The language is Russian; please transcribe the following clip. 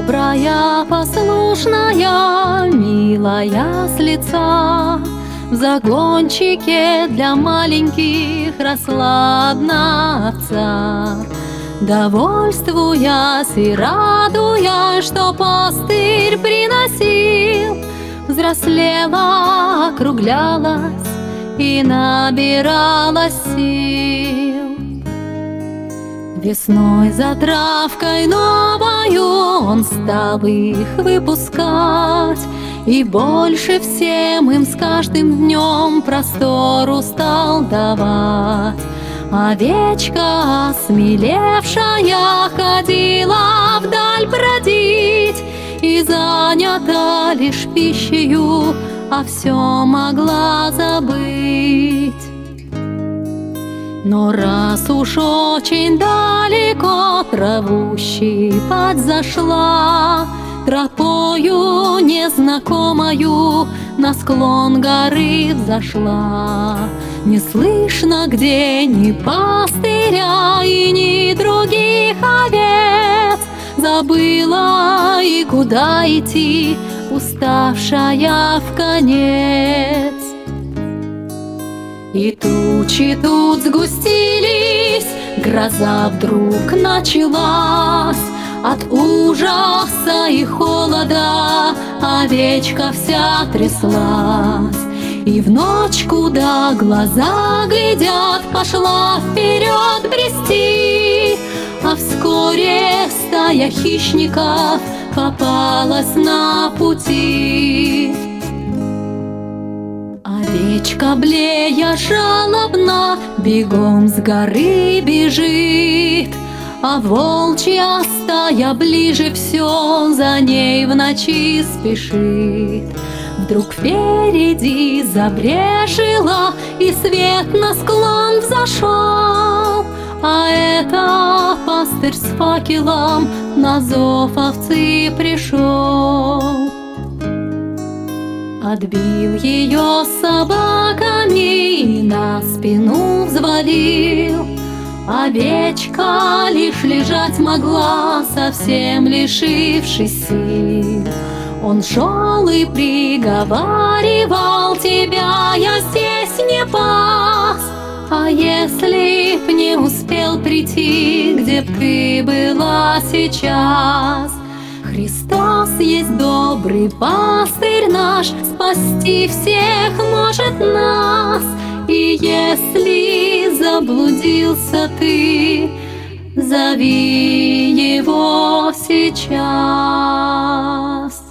добрая, послушная, милая с лица. В загончике для маленьких росла одна овца. Довольствуясь и радуясь, что пастырь приносил, взрослела, округлялась и набиралась сил. Весной за травкой новою он стал их выпускать, и больше всем им с каждым днем простору стал давать. Овечка, осмелевшая, ходила вдаль бродить, и занята лишь пищею, а все могла забыть. Но раз уж очень далеко траву щипать зашла, тропою незнакомою на склон горы взошла. Не слышно где ни пастыря и ни других овец, забыла и куда идти, уставшая вконец. И тучи тут сгустились, гроза вдруг началась. От ужаса и холода овечка вся тряслась. И в ночь, куда глаза глядят, пошла вперед брести. А вскоре стая хищников попалась на пути. Овечка, блея жалобно, бегом с горы бежит, а волчья стая ближе все за ней в ночи спешит. Вдруг впереди забрежила, и свет на склон взошел, а это пастырь с факелом на зов овцы пришел. Отбил ее собаками и на спину взвалил. Овечка лишь лежать могла, совсем лишившись сил. Он шел и приговаривал: тебя я здесь не пас, а если б не успел прийти, где б ты была сейчас? Христос есть добрый пастырь наш, спасти всех может нас. И если заблудился ты, зови его сейчас.